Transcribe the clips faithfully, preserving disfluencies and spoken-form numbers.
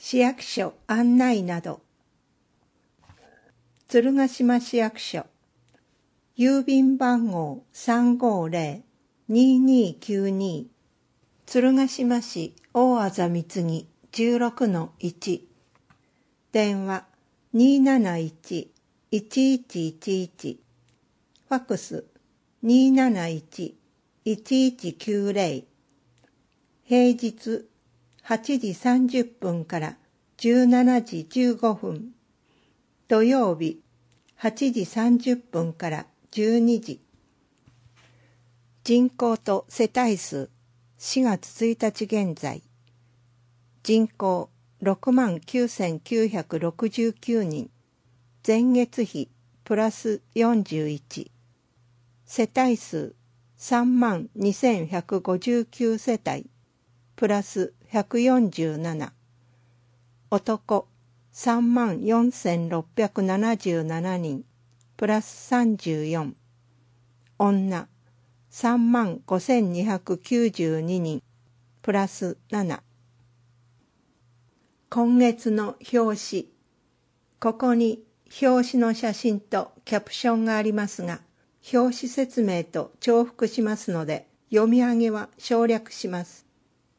市役所案内など。鶴ヶ島市役所、郵便番号 さんごゼロ ににきゅうに、鶴ヶ島市大字三木 じゅうろくのいち、電話 にーなないち いちいちいちいち、ファックス にーなないち いちいちきゅうゼロ、平日はちじさんじゅっぷんからじゅうしちじじゅうごふん、土曜日はちじさんじゅっぷんからじゅうにじ。人口と世帯数しがつついたち現在、人口ろくまんきゅうせんきゅうひゃくろくじゅうきゅうにん、前月比プラスよんじゅういち、世帯数さんまんにせんひゃくごじゅうきゅう世帯、プラスひゃくよんじゅうなな、男さんまんよんせんろっぴゃくななじゅうななにん、プラスさんじゅうよん、女さんまんごせんにひゃくきゅうじゅうににん、プラスなな。今月の表紙。ここに表紙の写真とキャプションがありますが、表紙説明と重複しますので、読み上げは省略します。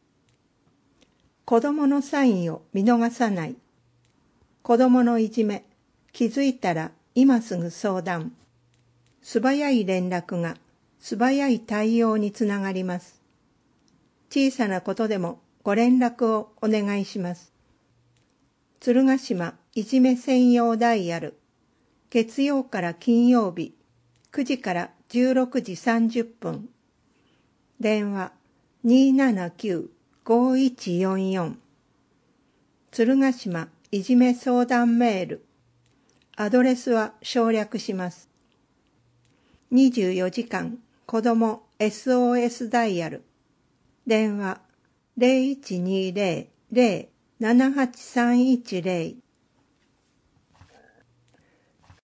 子供のサインを見逃さない。子供のいじめ、気づいたら今すぐ相談。素早い連絡が素早い対応につながります。小さなことでもご連絡をお願いします。鶴ヶ島いじめ専用ダイヤル、月曜から金曜日くじからじゅうろくじさんじゅっぷん、電話 にーななきゅう ごいちよんよん、鶴ヶ島いじめ相談メール、アドレスは省略します。にじゅうよじかん子ども エスオーエス ダイヤル、電話 ゼロいちにゼロ ゼロ ななはちさんいちゼロ